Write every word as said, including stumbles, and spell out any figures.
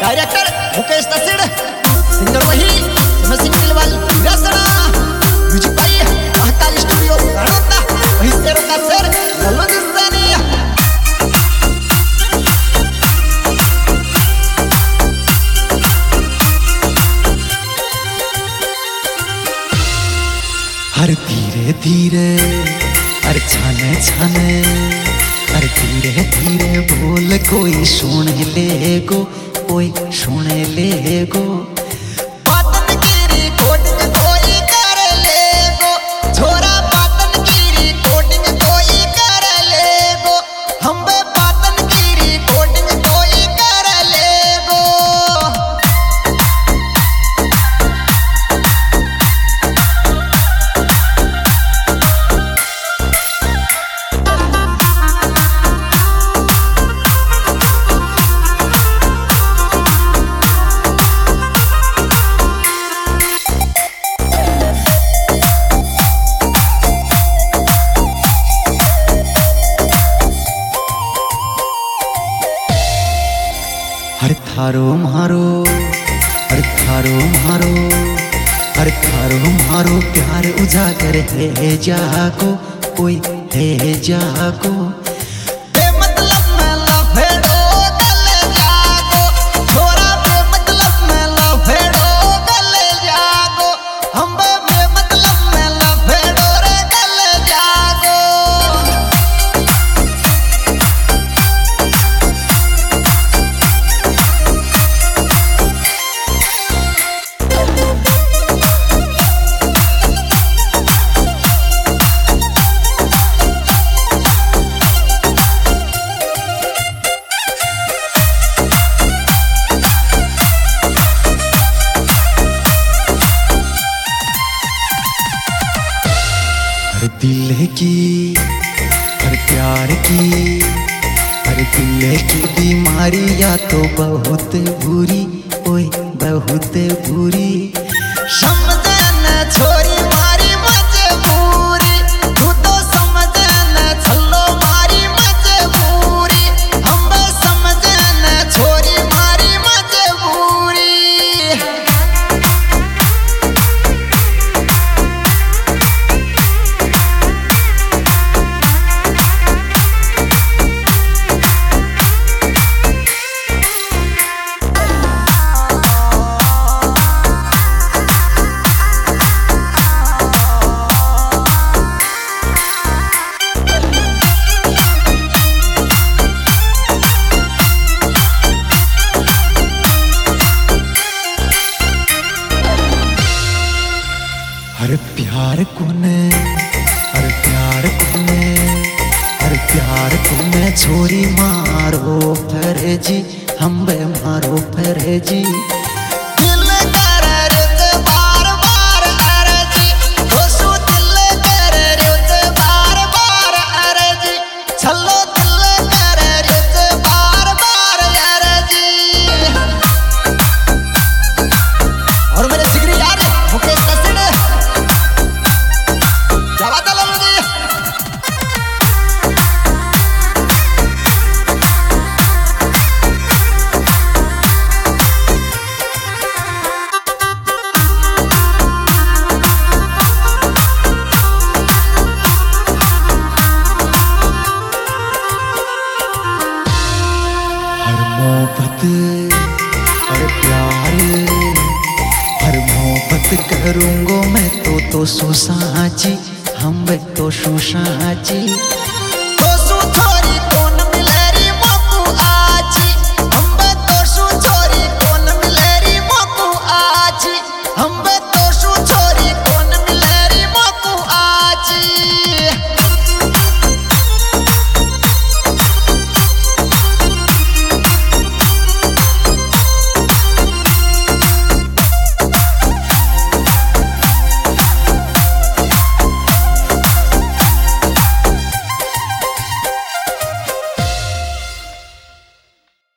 Director Mukesh तसीड़, singer वही सिंह दिलवाल रसना, music भाई Mahakal studio राणोता, वही शेर का शेर लल्लू दिसानी। हर धीरे धीरे अरे छाने छाने अरे धीरे धीरे बोल कोई सुन ले गो, कोई सुन ले गो। बातन की रिकॉर्डिंग कोई कर ले गो, छोरा बातन की रिकॉर्डिंग कोई कर ले गो, हम बे बातन की रिकॉर्डिंग कोई कर ले गो। हर थारो मारो हर थारो मारो हर थारो मारो प्यार उजागर है जागो, कोई है जागो। बेमतलब में लफेड़ो गले जागो, छोरा बेमतलब में लफेड़ो गले जागो, हम बे बेमतलब में लफेड़ो रे गले जागो। हर दिल की हर प्यार की हर दिल की बीमारी या तो बहुत बुरी, ओए बहुत बुरी। समझे न छोरी मारी मजबूरी, तू तो समझे न छल्लो मारी मजबूरी, हम बे समझे न छोरी मारी मजबूरी। हर प्यार कोने हर प्यार कोने हर प्यार कोने छोरी मारो फर्जी, हम बे मारो फर्जी। दिल कर रुत बार बार अर्जी, दोसो दिल कर रुत बार बार अर्जी, छल्लो दिल कर रुत बार बार अर्जी। और मेरे जिगरी यार मुकेश तसीड़, क्या बात है लल्लू जी। हर मोहब्बत हर प्यार हर मोहब्बत करूँगो मैं तो तो सुसाची, हम बे तो सुसाची।